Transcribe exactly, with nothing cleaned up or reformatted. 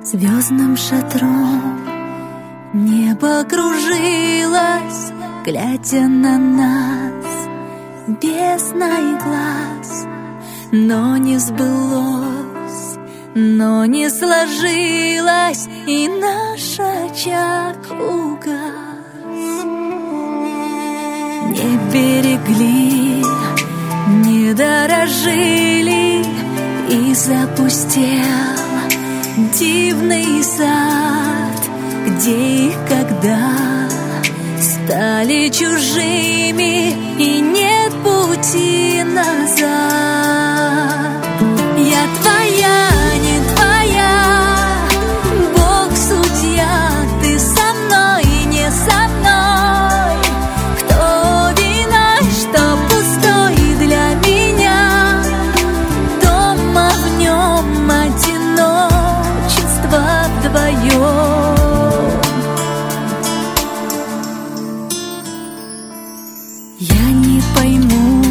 Звездным шатром небо кружилось, глядя на нас бездной глаз. Но не сбылось, но не сложилось, и наш очаг угас. Не берегли, не дорожили, и запустел дивный сад, где их когда стали чужими, и нет пути назад. Я твоя, не твоя, Бог судья, ты со мной, не со мной. Кто виной, что пустой для меня дом, а в нем одиночество вдвоем. Я не пойму,